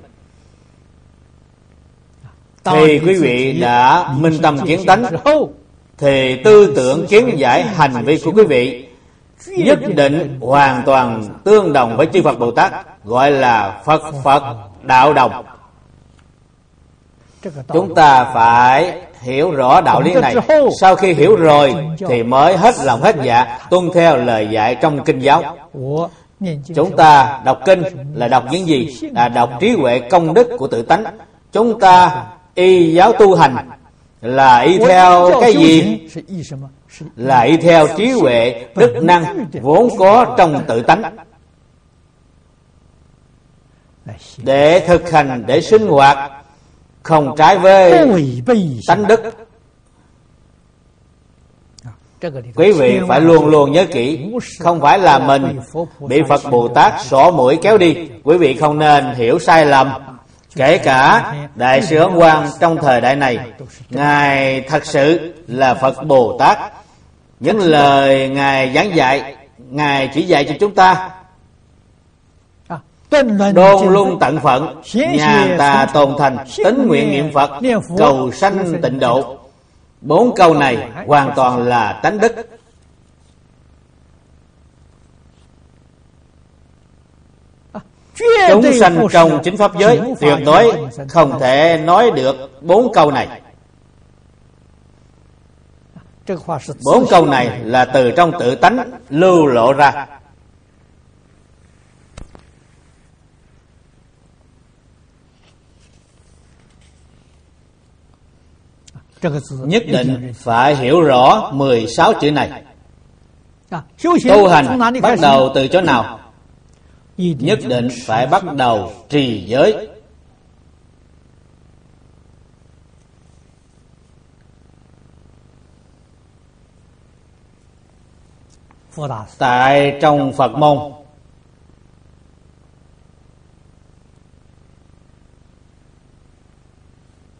thì quý vị đã minh tâm kiến tánh, thì tư tưởng kiến giải hành vi của quý vị nhất định hoàn toàn tương đồng với chư Phật Bồ Tát, gọi là Phật Phật đạo đồng. Chúng ta phải hiểu rõ đạo lý này. Sau khi hiểu rồi thì mới hết lòng hết dạ tuân theo lời dạy trong kinh giáo. Chúng ta đọc kinh là đọc những gì? Là đọc trí huệ công đức của tự tánh. Chúng ta y giáo tu hành là y theo cái gì? Là y theo trí huệ đức năng vốn có trong tự tánh, để thực hành, để sinh hoạt không trái với tánh đức. Quý vị phải luôn luôn nhớ kỹ, không phải là mình bị Phật Bồ Tát xỏ mũi kéo đi. Quý vị không nên hiểu sai lầm. Kể cả Đại sư Ấn Quang trong thời đại này, Ngài thật sự là Phật Bồ Tát. Những lời Ngài giảng dạy, Ngài chỉ dạy cho chúng ta đôn luôn tận phận, nhà ta tôn thành, tín nguyện niệm Phật, cầu sanh tịnh độ. Bốn câu này hoàn toàn là tánh đức. Chúng sanh trong chính pháp giới tuyệt đối không thể nói được bốn câu này. Bốn câu này là từ trong tự tánh lưu lộ ra. Nhất định phải hiểu rõ mười sáu chữ này. Tu hành bắt đầu từ chỗ nào? Nhất định phải bắt đầu trì giới. Tại trong Phật môn,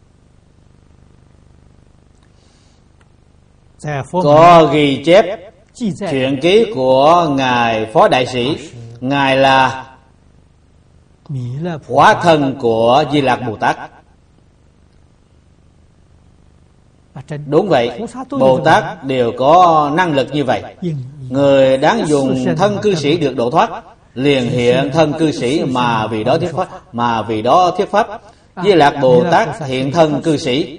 có ghi chép Truyện ký của Ngài Phó Đại Sĩ, Ngài là hóa thân của Di Lạc Bồ Tát. Đúng vậy, Bồ Tát đều có năng lực như vậy. Người đáng dùng thân cư sĩ được độ thoát, liền hiện thân cư sĩ mà vì đó thuyết pháp, mà vì đó thuyết pháp. Di Lạc Bồ Tát hiện thân cư sĩ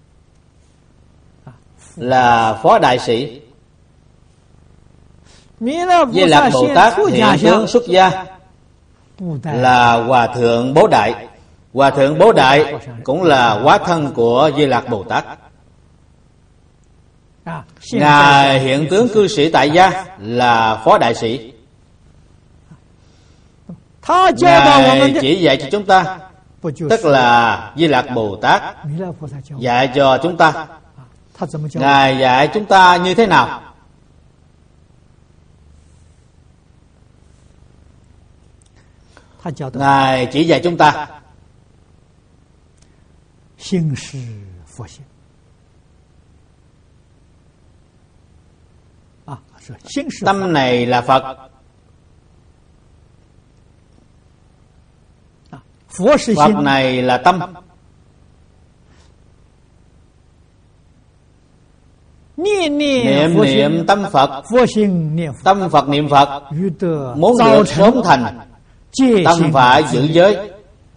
là Phó Đại Sĩ. Di Lạc Bồ Tát hiện tướng xuất gia là Hòa Thượng Bố Đại. Hòa Thượng Bố Đại cũng là hóa thân của Di Lạc Bồ Tát. Ngài hiện tướng cư sĩ tại gia là Phó Đại Sĩ. Ngài chỉ dạy cho chúng ta, tức là Di Lạc Bồ Tát dạy cho chúng ta. Ngài dạy chúng ta như thế nào? Ngài chỉ dạy chúng ta tâm này là Phật. Phật này là tâm. Niệm niệm tâm Phật, tâm Phật niệm Phật, muốn được sớm thành, tâm phải giữ giới.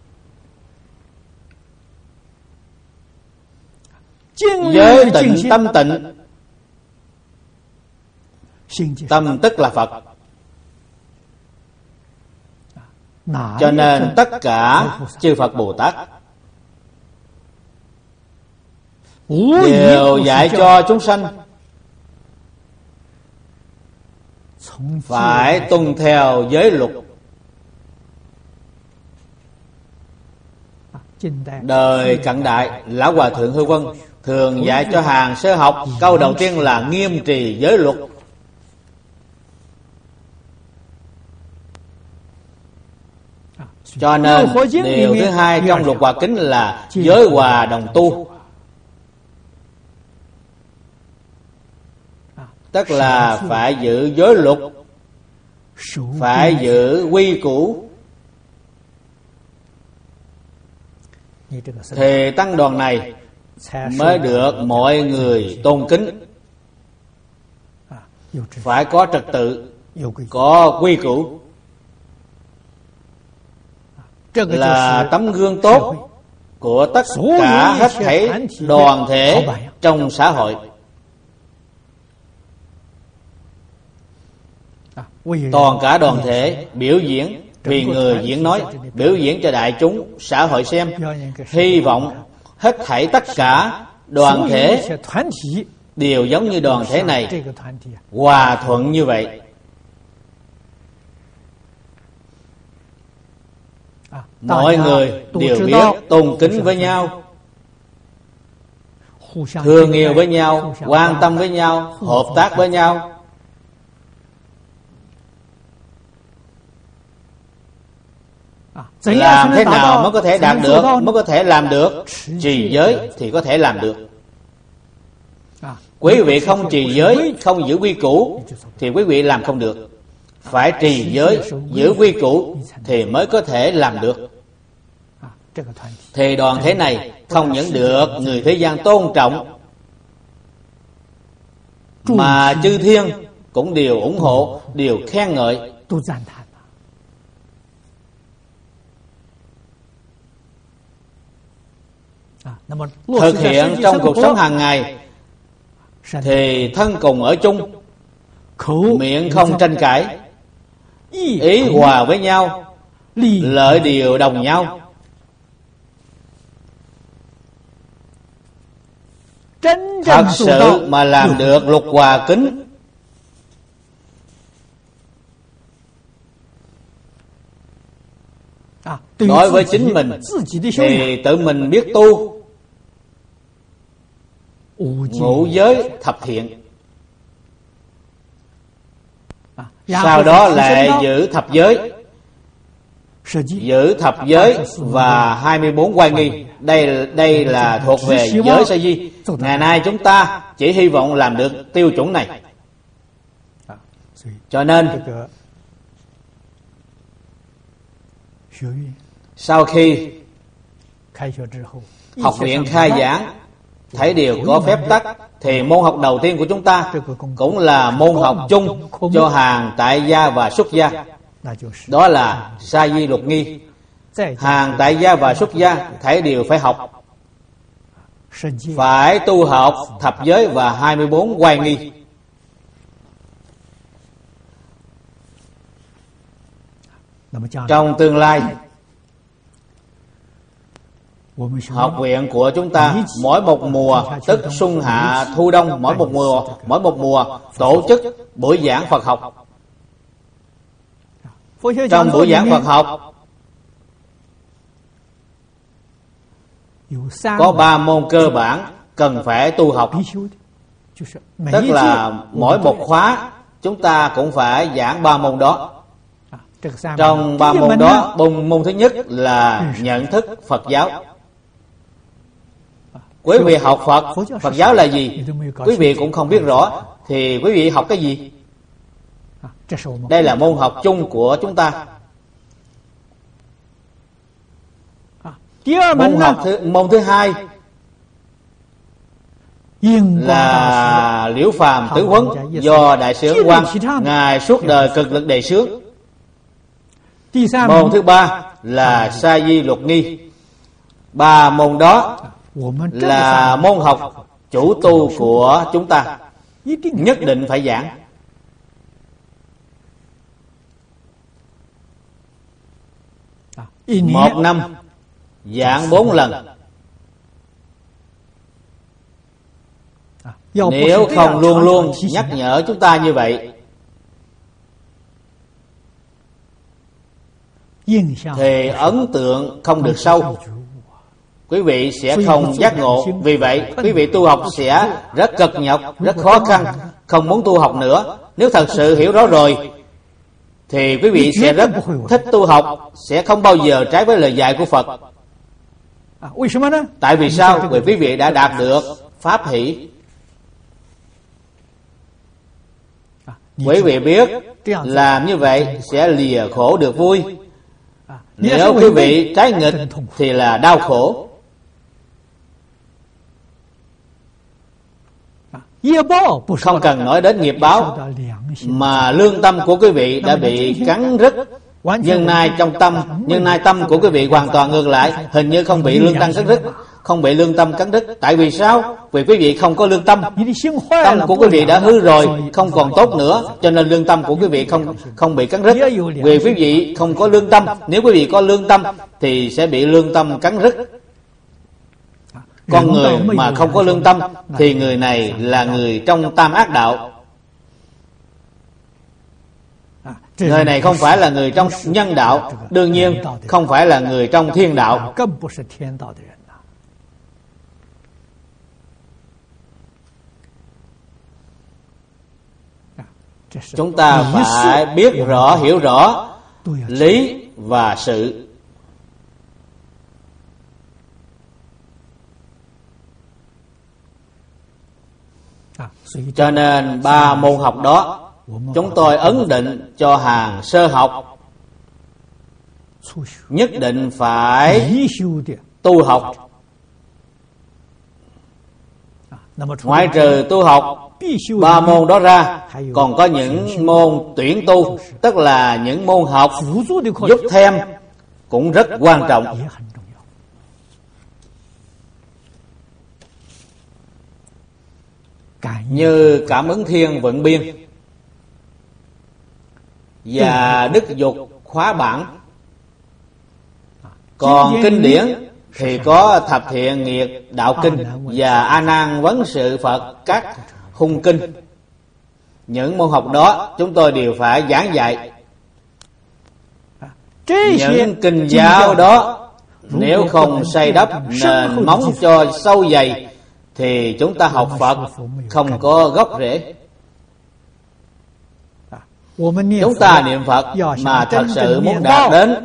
Giới tịnh tâm tịnh, tâm tức là Phật. Cho nên tất cả chư Phật Bồ Tát đều dạy cho chúng sanh phải tuân theo giới luật. Đời cận đại, Lão Hòa Thượng Hư Vân thường dạy cho hàng sơ học câu đầu tiên là nghiêm trì giới luật. Cho nên điều thứ hai trong Luật Hòa Kính là giới hòa đồng tu, tức là phải giữ giới luật, phải giữ quy củ, thì tăng đoàn này mới được mọi người tôn kính. Phải có trật tự, có quy củ, là tấm gương tốt của tất cả hết thảy đoàn thể trong xã hội. Toàn cả đoàn thể biểu diễn, vì người diễn nói, biểu diễn cho đại chúng xã hội xem. Hy vọng hết thảy tất cả đoàn thể đều giống như đoàn thể này, hòa thuận như vậy. Mọi người đều biết tôn kính với nhau, thương yêu với nhau, quan tâm với nhau, hợp tác với nhau. Làm thế nào mới có thể đạt được, mới có thể làm được? Trì giới thì có thể làm được. Quý vị không trì giới, không giữ quy củ thì quý vị làm không được. Phải trì giới, giữ quy củ thì mới có thể làm được. Thì đoàn thể này không những được người thế gian tôn trọng, mà chư thiên cũng đều ủng hộ, đều khen ngợi. Thực hiện trong cuộc sống hàng ngày thì thân cùng ở chung, miệng không tranh cãi, ý hòa với nhau, lợi điều đồng nhau. Thật sự mà làm được Luật Hòa Kính đối với chính mình thì tự mình biết tu ngũ giới thập thiện, sau đó lại giữ thập giới, giữ thập giới và hai mươi bốn oai nghi. Đây đây là thuộc về giới sa di. Ngày nay chúng ta chỉ hy vọng làm được tiêu chuẩn này. Cho nên sau khi học viện khai giảng, thấy đều có phép tắc, thì môn học đầu tiên của chúng ta cũng là môn học chung cho hàng tại gia và xuất gia. Đó là sa di lục nghi. Hàng tại gia và xuất gia thấy đều phải học, phải tu học thập giới và hai mươi bốn oai nghi. Trong tương lai, học viện của chúng ta mỗi một mùa, tức xuân hạ thu đông, mỗi một mùa mỗi một mùa tổ chức buổi giảng Phật học. Trong buổi giảng Phật học có ba môn cơ bản cần phải tu học, tức là mỗi một khóa chúng ta cũng phải giảng ba môn đó. Trong ba môn đó, môn, môn thứ nhất là nhận thức Phật giáo. Quý vị học Phật, Phật giáo là gì? Quý vị cũng không biết rõ, thì quý vị học cái gì? Đây là môn học chung của chúng ta. Môn học thứ, môn thứ hai là Liễu Phàm Tứ Huấn do Đại sư Ấn Quang ngài suốt đời cực lực đề xướng. Môn thứ ba là sa di luật nghi. Ba môn đó là môn học chủ tu của chúng ta, nhất định phải giảng. Một năm giảng bốn lần. Nếu không luôn luôn nhắc nhở chúng ta như vậy, thì ấn tượng không được sâu, quý vị sẽ không giác ngộ. Vì vậy quý vị tu học sẽ rất cực nhọc, rất khó khăn, không muốn tu học nữa. Nếu thật sự hiểu rõ rồi thì quý vị sẽ rất thích tu học, sẽ không bao giờ trái với lời dạy của Phật. Tại vì sao? Vì quý vị đã đạt được pháp hỷ. Quý vị biết làm như vậy sẽ lìa khổ được vui. Nếu quý vị trái nghịch thì là đau khổ. Không cần nói đến nghiệp báo, mà lương tâm của quý vị đã bị cắn rứt. Nhưng nay trong tâm, nhưng nay tâm của quý vị hoàn toàn ngược lại, hình như không bị lương tâm cắn rứt, không bị lương tâm cắn đứt. Tại vì sao? Vì quý vị không có lương tâm. Tâm của quý vị đã hư rồi, không còn tốt nữa, cho nên lương tâm của quý vị không không bị cắn rứt. Vì quý vị không có lương tâm. Nếu quý vị có lương tâm thì sẽ bị lương tâm cắn rứt. Con người mà không có lương tâm thì người này là người trong tam ác đạo. Người này không phải là người trong nhân đạo, đương nhiên không phải là người trong thiên đạo. Chúng ta phải biết rõ, hiểu rõ lý và sự. Cho nên ba môn học đó chúng tôi ấn định cho hàng sơ học nhất định phải tu học. Ngoại trừ tu học ba môn đó ra, còn có những môn tuyển tu, tức là những môn học giúp thêm, cũng rất quan trọng. Như Cảm Ứng Thiên Vận Biên và Đức Dục Khóa Bản. Còn kinh điển thì có Thập Thiện Nghiệt Đạo Kinh và A Nan Vấn Sự Phật các hung kinh. Những môn học đó chúng tôi đều phải giảng dạy. Những kinh giáo đó nếu không xây đắp nền móng cho sâu dày thì chúng ta học Phật không có gốc rễ. Chúng ta niệm Phật mà thật sự muốn đạt đến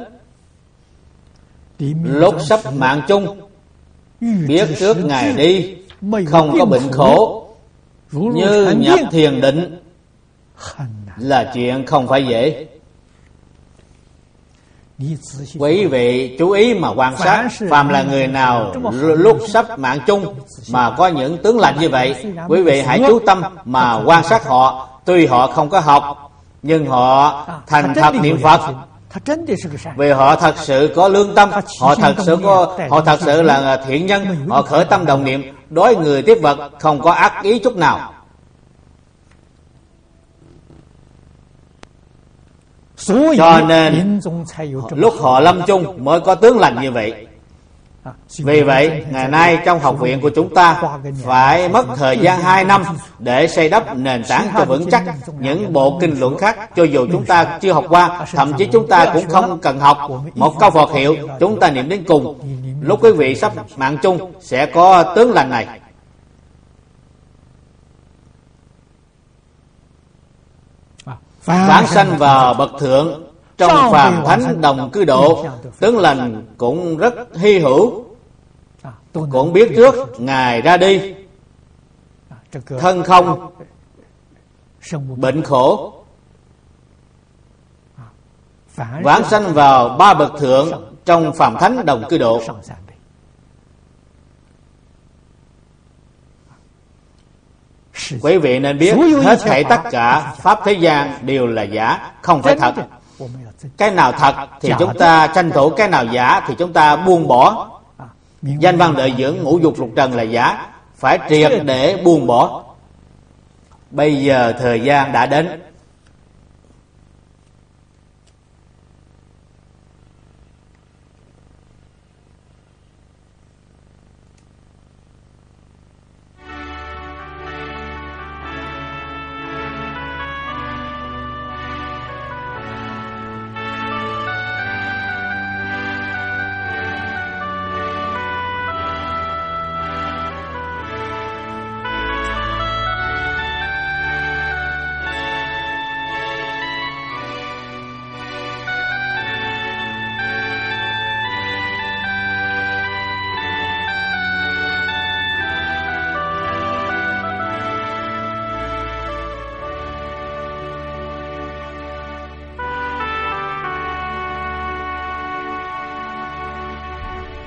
lúc sắp mạng chung, biết trước ngày đi, không có bệnh khổ, như nhập thiền định, là chuyện không phải dễ. Quý vị chú ý mà quan sát, phàm là người nào lúc sắp mạng chung mà có những tướng lành như vậy, quý vị hãy chú tâm mà quan sát họ. Tuy họ không có học, nhưng họ thành thật niệm Phật, vì họ thật sự có lương tâm, họ thật sự có, họ thật sự là thiện nhân, họ khởi tâm đồng niệm đối người tiếp vật, không có ác ý chút nào. Cho nên lúc họ lâm chung mới có tướng lành như vậy. Vì vậy, ngày nay trong học viện của chúng ta phải mất thời gian hai năm để xây đắp nền tảng cho vững chắc những bộ kinh luận khác. Cho dù chúng ta chưa học qua, thậm chí chúng ta cũng không cần học, một câu Phật hiệu chúng ta niệm đến cùng, lúc quý vị sắp mạng chung sẽ có tướng lành này. Vãng sanh vào bậc thượng, trong phàm thánh đồng cư độ, tướng lành cũng rất hy hữu. Cũng biết trước Ngài ra đi, thân không, bệnh khổ. Vãng sanh vào ba bậc thượng, trong phàm thánh đồng cư độ. Quý vị nên biết, hết thảy tất cả pháp thế gian đều là giả, không phải thật. Cái nào thật thì chúng ta tranh thủ, cái nào giả thì chúng ta buông bỏ. Danh văn lợi dưỡng ngũ dục lục trần là giả, phải triệt để buông bỏ. Bây giờ thời gian đã đến,